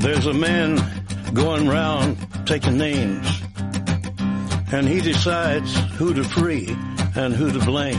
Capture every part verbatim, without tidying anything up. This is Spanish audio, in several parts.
There's a man going round taking names, and he decides who to free and who to blame.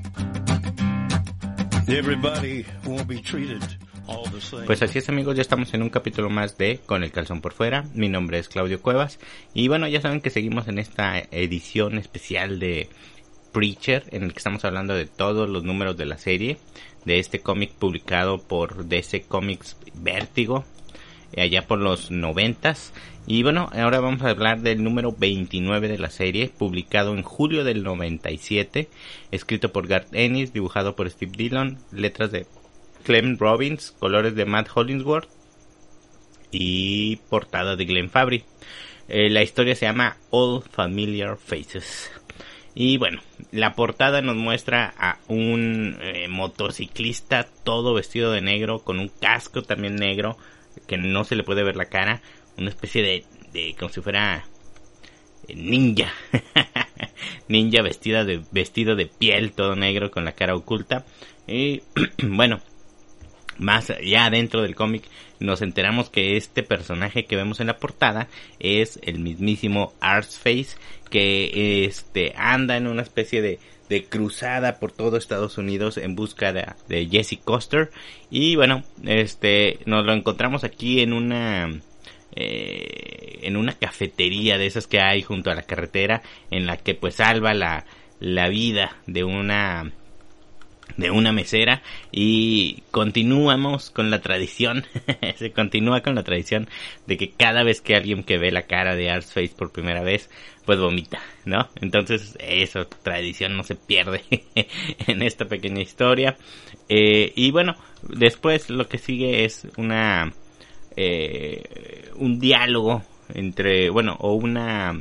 Everybody won't be treated all the same. Pues así es, amigos, ya estamos en un capítulo más de Con el calzón por fuera. Mi nombre es Claudio Cuevas y bueno, ya saben que seguimos en esta edición especial de Preacher, en el que estamos hablando de todos los números de la serie, de este cómic publicado por D C Comics Vértigo allá por los noventas. Y bueno, ahora vamos a hablar del número veintinueve de la serie, publicado en julio del noventa y siete, escrito por Garth Ennis, dibujado por Steve Dillon, letras de Clem Robbins, colores de Matt Hollingsworth y portada de Glenn Fabry. Eh, la historia se llama All Familiar Faces. Y bueno, la portada nos muestra a un eh, motociclista todo vestido de negro, con un casco también negro, que no se le puede ver la cara, una especie de, de como si fuera ninja, ninja vestida de, vestido de piel, todo negro, con la cara oculta. Y bueno, más allá dentro del cómic nos enteramos que este personaje que vemos en la portada es el mismísimo Arseface, que este anda en una especie de de cruzada por todo Estados Unidos en busca de, de Jesse Custer. Y bueno, este nos lo encontramos aquí en una eh, en una cafetería de esas que hay junto a la carretera, en la que pues salva la la vida de una de una mesera. Y continuamos con la tradición se continúa con la tradición de que cada vez que alguien que ve la cara de Arseface por primera vez, pues vomita, ¿no? Entonces esa tradición no se pierde en esta pequeña historia. Eh, y bueno, después lo que sigue es una eh, un diálogo entre, bueno, o una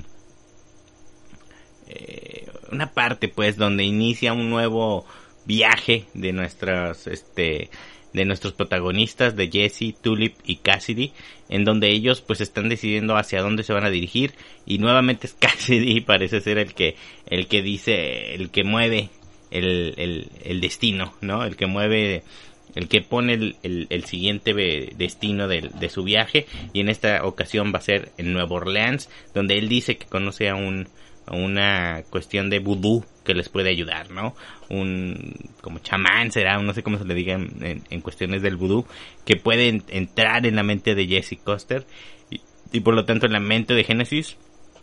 eh, una parte pues donde inicia un nuevo viaje de nuestros este de nuestros protagonistas, de Jesse, Tulip y Cassidy, en donde ellos pues están decidiendo hacia dónde se van a dirigir. Y nuevamente es Cassidy, parece ser el que el que dice, el que mueve el, el, el destino, ¿no? El que mueve, el que pone el, el, el siguiente destino de, de su viaje. Y en esta ocasión va a ser en Nueva Orleans, donde él dice que conoce a un a una cuestión de vudú que les puede ayudar, ¿no? Un como chamán será, no sé cómo se le diga en, en, en cuestiones del vudú, que puede en, entrar en la mente de Jesse Custer y, y por lo tanto en la mente de Genesis,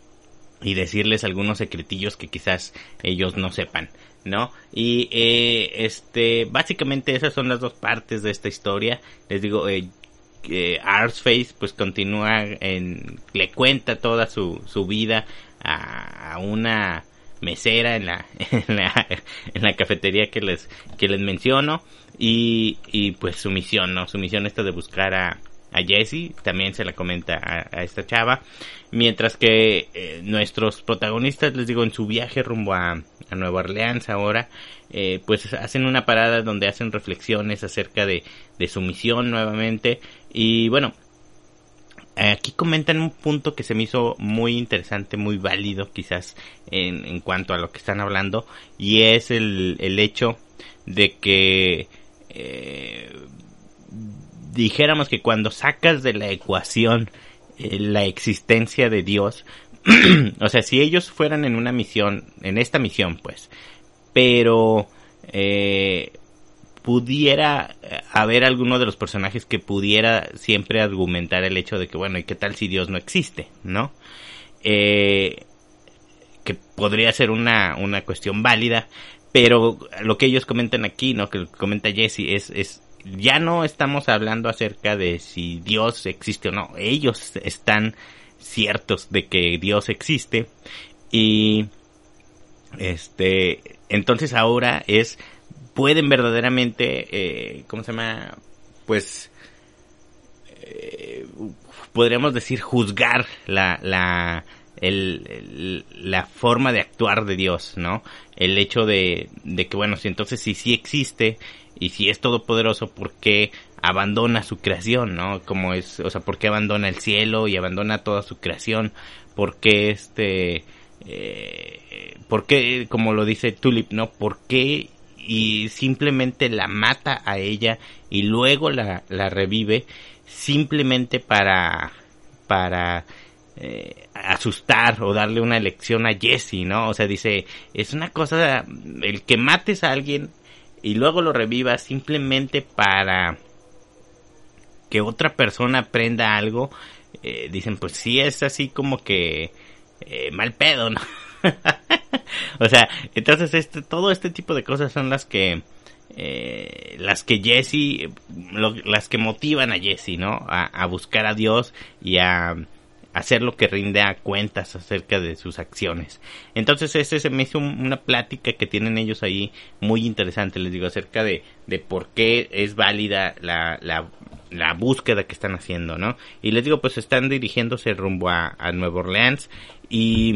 y decirles algunos secretillos que quizás ellos no sepan, ¿no? Y eh, este básicamente esas son las dos partes de esta historia. Les digo, eh, eh, Arseface pues continúa en, le cuenta toda su, su vida a, a una mesera en la, en la en la cafetería que les que les menciono, y y pues su misión, ¿no? Su misión esta de buscar a a Jesse también se la comenta a, a esta chava, mientras que eh, nuestros protagonistas, les digo, en su viaje rumbo a, a Nueva Orleans ahora, eh, pues hacen una parada donde hacen reflexiones acerca de de su misión nuevamente. Y bueno, aquí comentan un punto que se me hizo muy interesante, muy válido quizás en, en cuanto a lo que están hablando, y es el, el hecho de que eh, dijéramos que cuando sacas de la ecuación eh, la existencia de Dios, o sea, si ellos fueran en una misión, en esta misión pues, pero eh, pudiera haber alguno de los personajes que pudiera siempre argumentar el hecho de que, bueno, ¿y qué tal si Dios no existe, no? Eh, que podría ser una, una cuestión válida, pero lo que ellos comentan aquí, ¿no? Que lo que comenta Jesse es, es, ya no estamos hablando acerca de si Dios existe o no. Ellos están ciertos de que Dios existe, y este, entonces ahora es, pueden verdaderamente, eh, ¿cómo se llama? Pues, eh, podríamos decir, juzgar la, la, el, el, la forma de actuar de Dios, ¿no? El hecho de, de que, bueno, si entonces si sí existe y si es todopoderoso, ¿por qué abandona su creación, no? Como es, o sea, ¿por qué abandona el cielo y abandona toda su creación? ¿Por qué este, eh, por qué, como lo dice Tulip, ¿no? ¿Por qué? Y simplemente la mata a ella y luego la, la revive, simplemente para para eh, asustar o darle una lección a Jesse, ¿no? O sea, dice, es una cosa, el que mates a alguien y luego lo revivas simplemente para que otra persona aprenda algo, eh, dicen, pues sí es así como que eh, mal pedo, ¿no? O sea, entonces este todo este tipo de cosas son las que eh, las que Jesse lo, las que motivan a Jesse, ¿no? A, a buscar a Dios y a hacer lo que rinde a cuentas acerca de sus acciones. Entonces ese se me hizo una plática que tienen ellos ahí muy interesante, les digo, acerca de, de por qué es válida la, la, la búsqueda que están haciendo, ¿no? Y les digo, pues están dirigiéndose rumbo a, a Nueva Orleans, y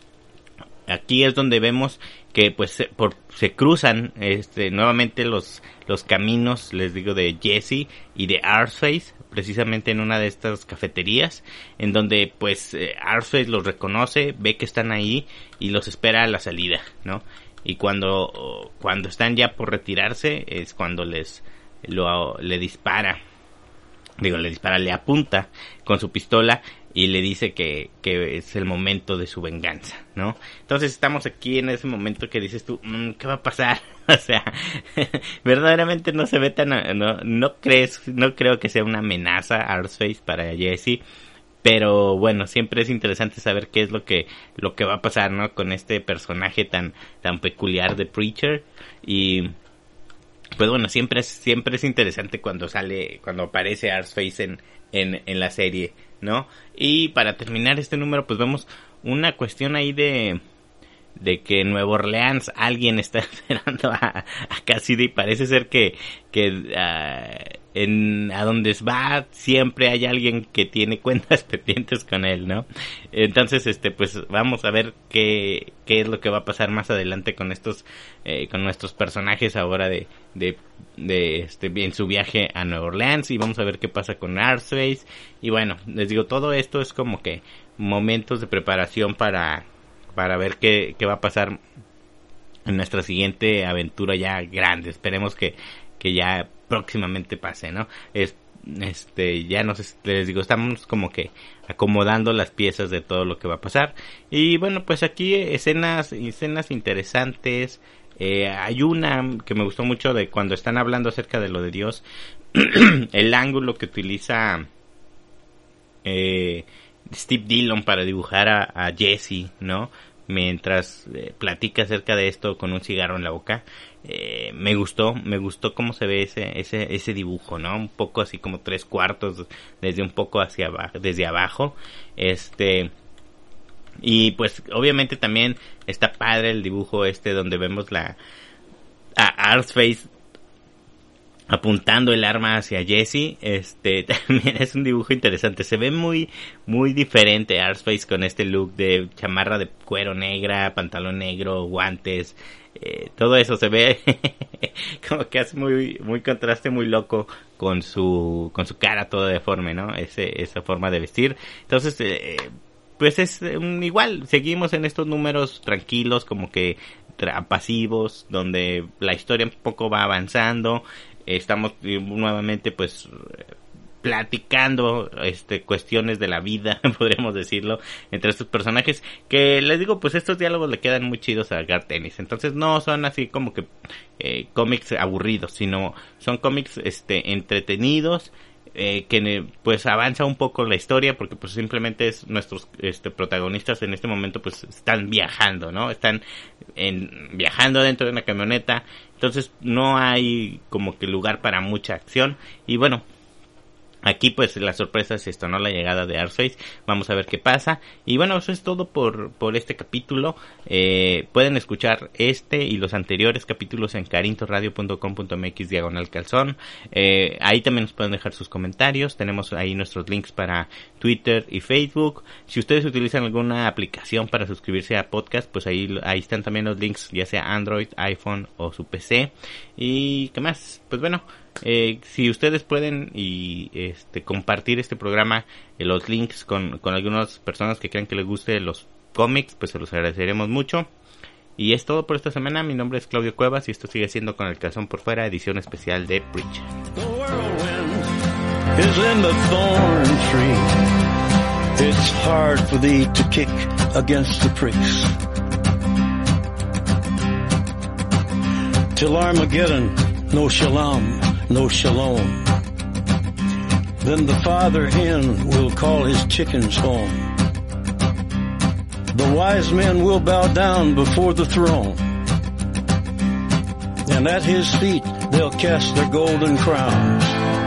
aquí es donde vemos que pues se, por, se cruzan este nuevamente los los caminos, les digo, de Jesse y de Arseface, precisamente en una de estas cafeterías, en donde pues eh, Arseface los reconoce, ve que están ahí y los espera a la salida, ¿no? Y cuando cuando están ya por retirarse es cuando les lo le dispara, digo, le dispara, le apunta con su pistola y le dice que, que es el momento de su venganza, ¿no? Entonces estamos aquí en ese momento que dices tú, mmm, ¿qué va a pasar? O sea, verdaderamente no se ve tan, no, no crees, no creo que sea una amenaza Arseface para Jesse, pero bueno, siempre es interesante saber qué es lo que, lo que va a pasar, ¿no? Con este personaje tan, tan peculiar de Preacher. Y pues bueno, siempre es, siempre es interesante cuando sale, cuando aparece Arseface en, en, en la serie, ¿no? Y para terminar este número, pues vemos una cuestión ahí de de que en Nueva Orleans alguien está esperando a, a Cassidy. Parece ser que que uh, en a donde va siempre hay alguien que tiene cuentas pendientes con él, ¿no? Entonces este pues vamos a ver qué qué es lo que va a pasar más adelante con estos eh, con nuestros personajes ahora de de de este en su viaje a Nueva Orleans, y vamos a ver qué pasa con Arseface. Y bueno, les digo, todo esto es como que momentos de preparación para para ver qué, qué va a pasar en nuestra siguiente aventura ya grande. Esperemos que, que ya próximamente pase, ¿no? Es, este, ya nos, les digo, estamos como que acomodando las piezas de todo lo que va a pasar. Y bueno, pues aquí escenas, escenas interesantes. Eh, hay una que me gustó mucho de cuando están hablando acerca de lo de Dios. El ángulo que utiliza eh, Steve Dillon para dibujar a, a Jesse, ¿no? Mientras eh, platica acerca de esto con un cigarro en la boca. Eh, me gustó, me gustó cómo se ve ese, ese, ese dibujo, ¿no? Un poco así como tres cuartos, desde un poco hacia abajo, desde abajo. Este, y pues obviamente también está padre el dibujo este donde vemos la, a Arseface apuntando el arma hacia Jesse. Este también es un dibujo interesante, se ve muy muy diferente Arseface con este look de chamarra de cuero negra, pantalón negro, guantes, eh, todo eso se ve como que hace muy muy contraste muy loco con su con su cara toda deforme, ¿no? Ese esa forma de vestir. Entonces eh, pues es um, igual, seguimos en estos números tranquilos, como que tra- pasivos, donde la historia un poco va avanzando. Estamos nuevamente pues platicando este cuestiones de la vida, podríamos decirlo, entre estos personajes, que les digo, pues estos diálogos le quedan muy chidos a Garth Ennis. Entonces no son así como que eh, cómics aburridos, sino son cómics este entretenidos, eh, que pues avanza un poco la historia, porque pues simplemente es nuestros este protagonistas en este momento pues están viajando, ¿no? Están en, viajando dentro de una camioneta. Entonces no hay como que lugar para mucha acción. Y bueno, aquí pues la sorpresa es esto, ¿no? La llegada de Arseface. Vamos a ver qué pasa. Y bueno, eso es todo por, por este capítulo. Eh, pueden escuchar este y los anteriores capítulos en carintoradio punto com punto m x diagonal calzón. Eh, ahí también nos pueden dejar sus comentarios. Tenemos ahí nuestros links para Twitter y Facebook. Si ustedes utilizan alguna aplicación para suscribirse a podcast, pues ahí, ahí están también los links, ya sea Android, iPhone o su P C. Y qué más, pues bueno, Eh, si ustedes pueden y este compartir este programa, eh, los links con, con algunas personas que crean que les guste los cómics, pues se los agradeceremos mucho. Y es todo por esta semana. Mi nombre es Claudio Cuevas y esto sigue siendo Con el Calzón por Fuera, edición especial de Preacher. The whirlwind is in the thorn tree. It's hard for thee to kick against the pricks. Till Armageddon, no shalom, no shalom. Then the father hen will call his chickens home. The wise men will bow down before the throne, and at his feet they'll cast their golden crowns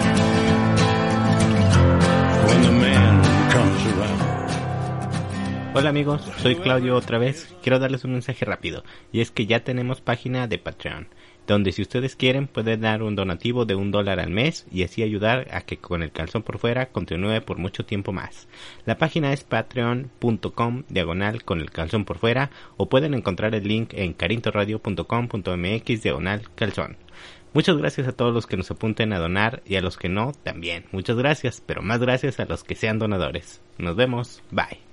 when the man comes around. Hola amigos, soy Claudio otra vez. Quiero darles un mensaje rápido, y es que ya tenemos página de Patreon, donde si ustedes quieren pueden dar un donativo de un dólar al mes y así ayudar a que Con el Calzón por Fuera continúe por mucho tiempo más. La página es patreon.com diagonal Con el Calzón por Fuera, o pueden encontrar el link en carintoradio punto com punto mx diagonal calzón. Muchas gracias a todos los que nos apunten a donar, y a los que no también. Muchas gracias, pero más gracias a los que sean donadores. Nos vemos, bye.